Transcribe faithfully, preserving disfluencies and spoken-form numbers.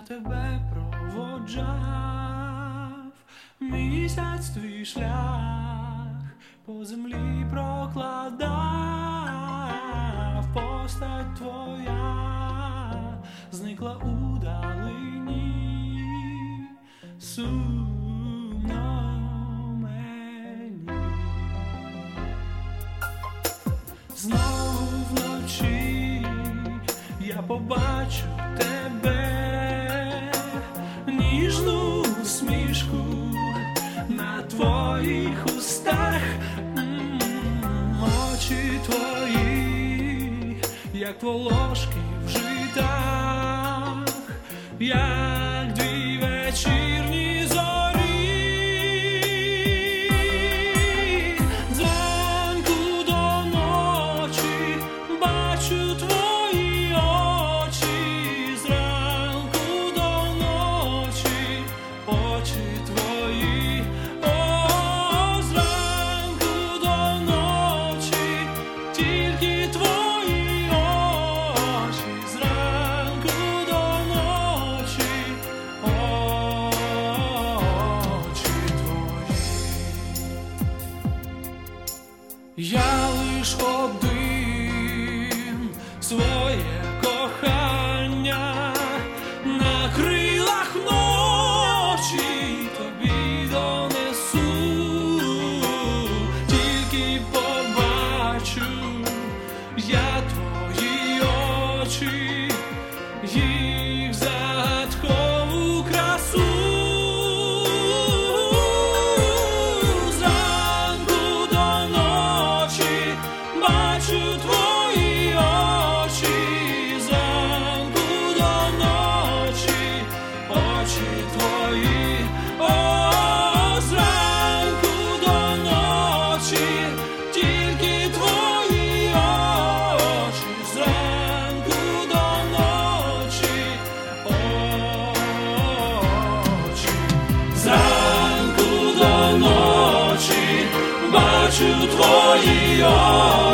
тебе проводжав, місяць твій шлях по землі прокладав, постать твоя зникла у далині, сумно мені. Знову вночі я побачу тебе, ніжну усмішку на твоїх устах, очі твої, як волошки в житах, як дві вечірні зорі. Зранку до ночі бачу твої очі, зранку до ночі очі твої, о, зранку до ночі тільки твої очі, зранку до ночі очі твої. Я лиш один своє кохання на крилах ночі тобі донесу, тільки побачу я твої очі, їх загадкову красу. Зранку до ночі бачу твої очі, зранку до ночі очі твої, о, зранку до ночі тільки твої очі, зранку до ночі очі, зранку до ночі бачу твої очі.